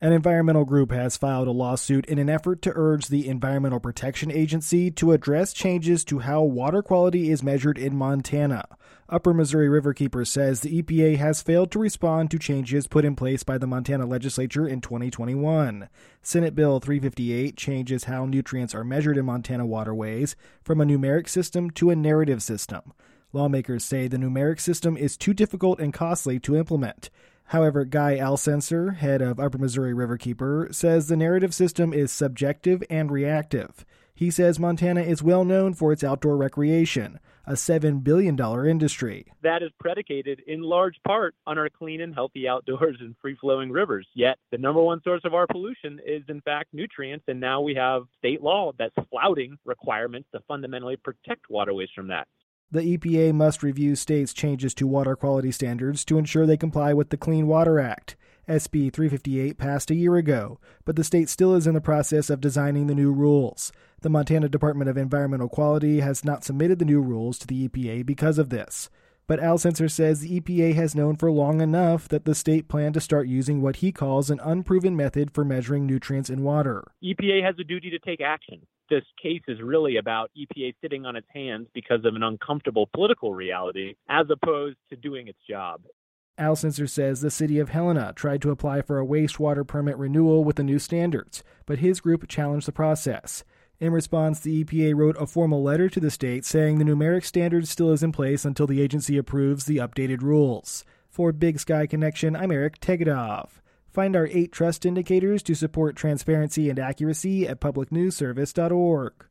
An environmental group has filed a lawsuit in an effort to urge the Environmental Protection Agency to address changes to how water quality is measured in Montana. Upper Missouri Riverkeeper says the EPA has failed to respond to changes put in place by the Montana legislature in 2021. Senate Bill 358 changes how nutrients are measured in Montana waterways from a numeric system to a narrative system. Lawmakers say the numeric system is too difficult and costly to implement. However, Guy Alcenser, head of Upper Missouri Riverkeeper, says the narrative system is subjective and reactive. He says Montana is well known for its outdoor recreation, a $7 billion industry. That is predicated in large part on our clean and healthy outdoors and free-flowing rivers. Yet the number one source of our pollution is, in fact, nutrients, and now we have state law that's flouting requirements to fundamentally protect waterways from that. The EPA must review states' changes to water quality standards to ensure they comply with the Clean Water Act. SB 358 passed a year ago, but the state still is in the process of designing the new rules. The Montana Department of Environmental Quality has not submitted the new rules to the EPA because of this. But Alcenser says the EPA has known for long enough that the state planned to start using what he calls an unproven method for measuring nutrients in water. EPA has a duty to take action. This case is really about EPA sitting on its hands because of an uncomfortable political reality, as opposed to doing its job. Alcenser says the city of Helena tried to apply for a wastewater permit renewal with the new standards, but his group challenged the process. In response, the EPA wrote a formal letter to the state saying the numeric standard still is in place until the agency approves the updated rules. For Big Sky Connection, I'm Eric Tegetov. Find our 8 trust indicators to support transparency and accuracy at publicnewsservice.org.